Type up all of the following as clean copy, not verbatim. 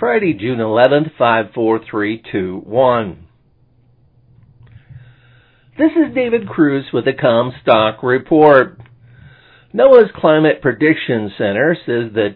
Friday, June 11th, 54321. This is David Cruz with the Comstock Report. NOAA's Climate Prediction Center says that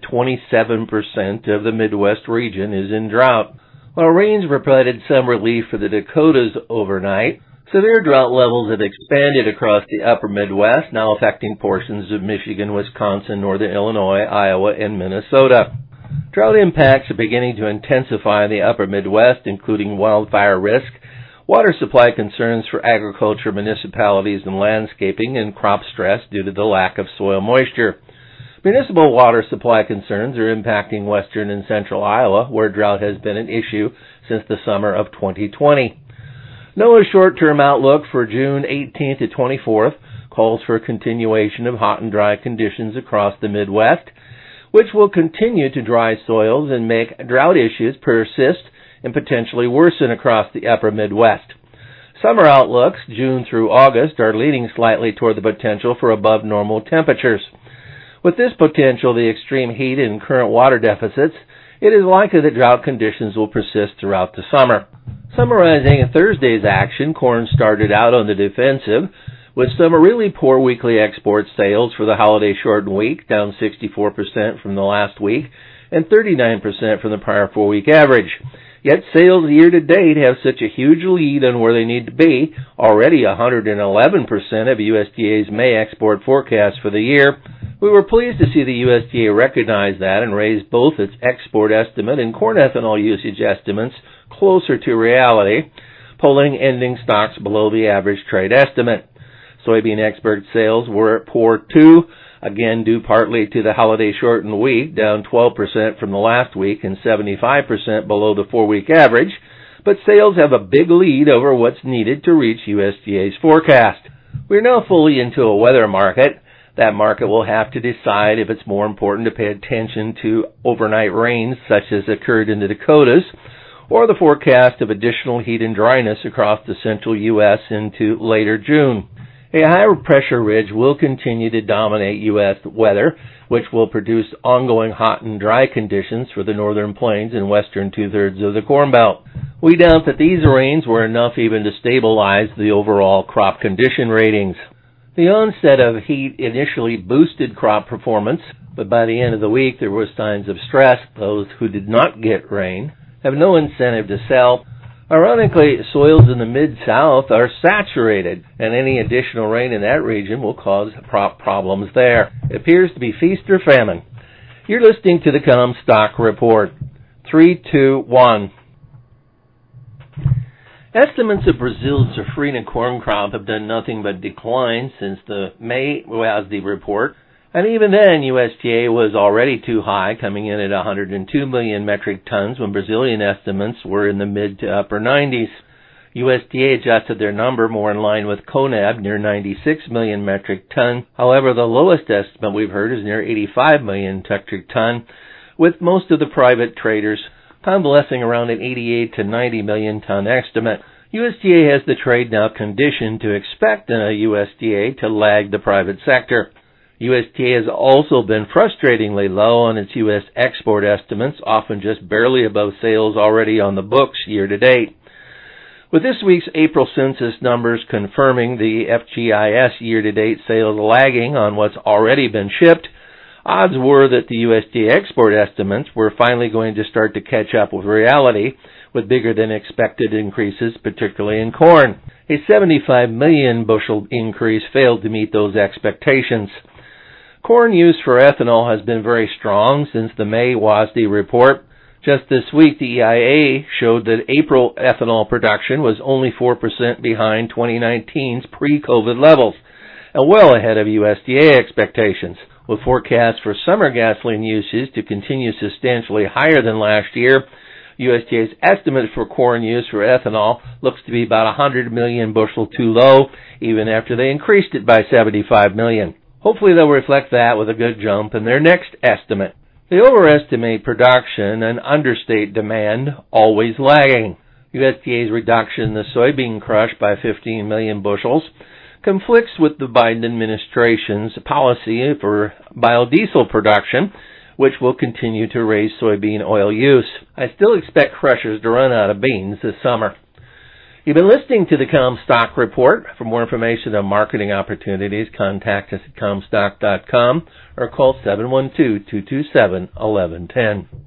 27% of the Midwest region is in drought. While rains provided some relief for the Dakotas overnight, severe drought levels have expanded across the upper Midwest, now affecting portions of Michigan, Wisconsin, northern Illinois, Iowa, and Minnesota. Drought impacts are beginning to intensify in the upper Midwest, including wildfire risk, water supply concerns for agriculture, municipalities, and landscaping, and crop stress due to the lack of soil moisture. Municipal water supply concerns are impacting western and central Iowa, where drought has been an issue since the summer of 2020. NOAA's short-term outlook for June 18th to 24th calls for a continuation of hot and dry conditions across the Midwest, which will continue to dry soils and make drought issues persist and potentially worsen across the upper Midwest. Summer outlooks, June through August, are leaning slightly toward the potential for above normal temperatures. With this potential, the extreme heat and current water deficits, it is likely that drought conditions will persist throughout the summer. Summarizing Thursday's action, corn started out on the defensive, with some really poor weekly export sales for the holiday-shortened week, down 64% from the last week, and 39% from the prior 4-week average. Yet sales year-to-date have such a huge lead on where they need to be, already 111% of USDA's May export forecast for the year. We were pleased to see the USDA recognize that and raise both its export estimate and corn ethanol usage estimates closer to reality, pulling ending stocks below the average trade estimate. Soybean export sales were poor too, again due partly to the holiday-shortened week, down 12% from the last week and 75% below the 4-week average, but sales have a big lead over what's needed to reach USDA's forecast. We're now fully into a weather market. That market will have to decide if it's more important to pay attention to overnight rains such as occurred in the Dakotas, or the forecast of additional heat and dryness across the central U.S. into later June. A high-pressure ridge will continue to dominate U.S. weather, which will produce ongoing hot and dry conditions for the northern plains and western two-thirds of the Corn Belt. We doubt that these rains were enough even to stabilize the overall crop condition ratings. The onset of heat initially boosted crop performance, but by the end of the week there were signs of stress. Those who did not get rain have no incentive to sell. Ironically, soils in the Mid-South are saturated, and any additional rain in that region will cause crop problems there. It appears to be feast or famine. You're listening to the Comstock Report. 3, 2, 1. Estimates of Brazil's safrinha corn crop have done nothing but decline since the May WASDE report, and even then USDA was already too high, coming in at 102 million metric tons when Brazilian estimates were in the mid to upper 90s. USDA adjusted their number more in line with CONAB, near 96 million metric ton. However, the lowest estimate we've heard is near 85 million metric ton, with most of the private traders convalescing around an 88 to 90 million ton estimate. USDA has the trade now conditioned to expect USDA to lag the private sector. USDA has also been frustratingly low on its U.S. export estimates, often just barely above sales already on the books year to date. With this week's April census numbers confirming the FGIS year-to-date sales lagging on what's already been shipped, odds were that the USDA export estimates were finally going to start to catch up with reality, with bigger than expected increases, particularly in corn. A 75 million bushel increase failed to meet those expectations. Corn use for ethanol has been very strong since the May WASDE report. Just this week, the EIA showed that April ethanol production was only 4% behind 2019's pre-COVID levels, and well ahead of USDA expectations. With forecasts for summer gasoline usage to continue substantially higher than last year, USDA's estimate for corn use for ethanol looks to be about 100 million bushel too low, even after they increased it by 75 million. Hopefully they'll reflect that with a good jump in their next estimate. They overestimate production and understate demand, always lagging. USDA's reduction in the soybean crush by 15 million bushels conflicts with the Biden administration's policy for biodiesel production, which will continue to raise soybean oil use. I still expect crushers to run out of beans this summer. You've been listening to the Commstock Report. For more information on marketing opportunities, contact us at Commstock.com or call 712-227-1110.